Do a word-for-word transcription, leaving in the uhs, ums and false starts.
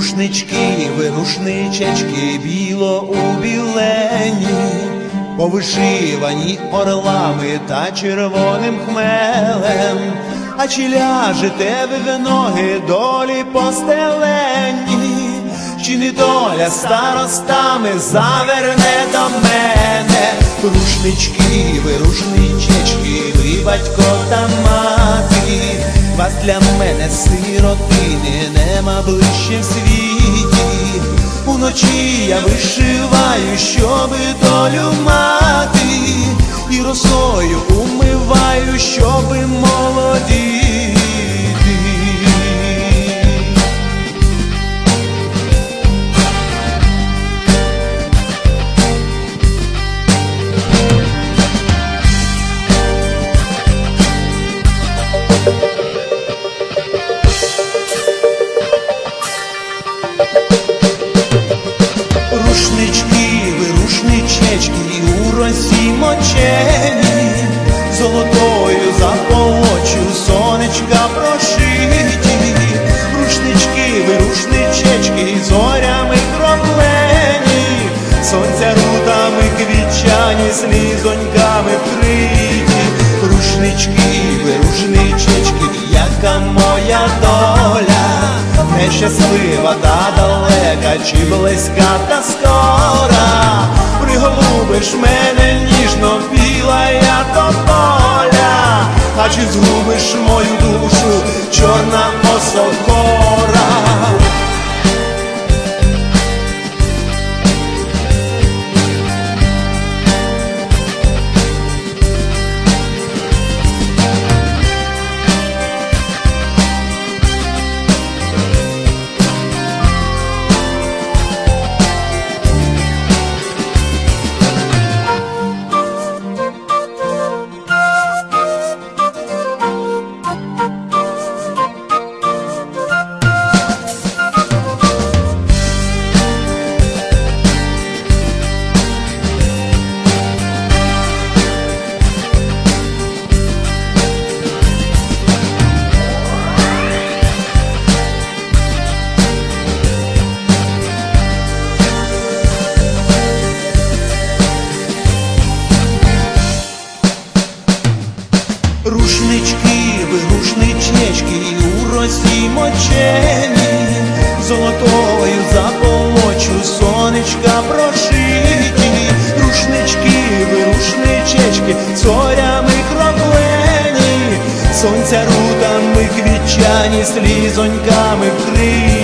Рушнички, вирушничечки, біло убілені, повишивані орлами та червоним хмелем. А чи ляжете ви в ноги долі постелені, чи не доля старостами заверне до мене? Рушнички, ви рушничечки, ви батько та мати, вас для мене сиротини нема ближче в світі. Уночі я вишиваю, щоби долю мати, і росою умиваю, щоби молодіти. Рушнички, ви рушничечки, у росі мочені, золотою заполочю сонечка прошиті. Рушнички, ви рушничечки, зорями кроплені, сонця рутами квітчані, слізоньками вкриті. Рушнички, ви рушничечки, яка моя доля, нещаслива та далека, чи близька та скора. Приголубиш мене ніжно, біла я тополя, а чи згубиш мою душу, чорна осокора? Рушнички, ви рушничечки, у росі мочені, золотою заполочу сонечка прошиті. Рушнички, ви рушничечки, зорями кроплені, сонця рутами квітчані, слізоньками вкриті.